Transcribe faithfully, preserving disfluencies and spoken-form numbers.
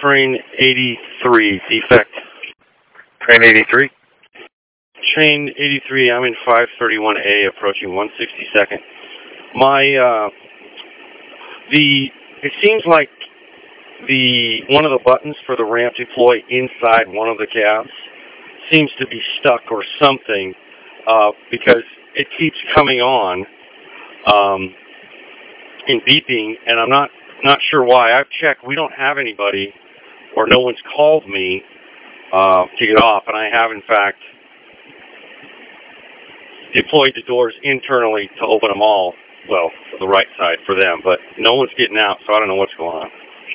train eighty-three, defect. Train eighty-three? Train eighty-three, I'm in five thirty-one A, approaching one sixty-second. My, uh, the, it seems like the, one of the buttons for the ramp deploy inside one of the cabs seems to be stuck or something, uh, because it keeps coming on, um, and beeping, and I'm not, not sure why. I've checked, we don't have anybody, or no one's called me, uh, to get off, and I have, in fact, deployed the doors internally to open them all, well, the right side for them, but no one's getting out, so I don't know what's going on.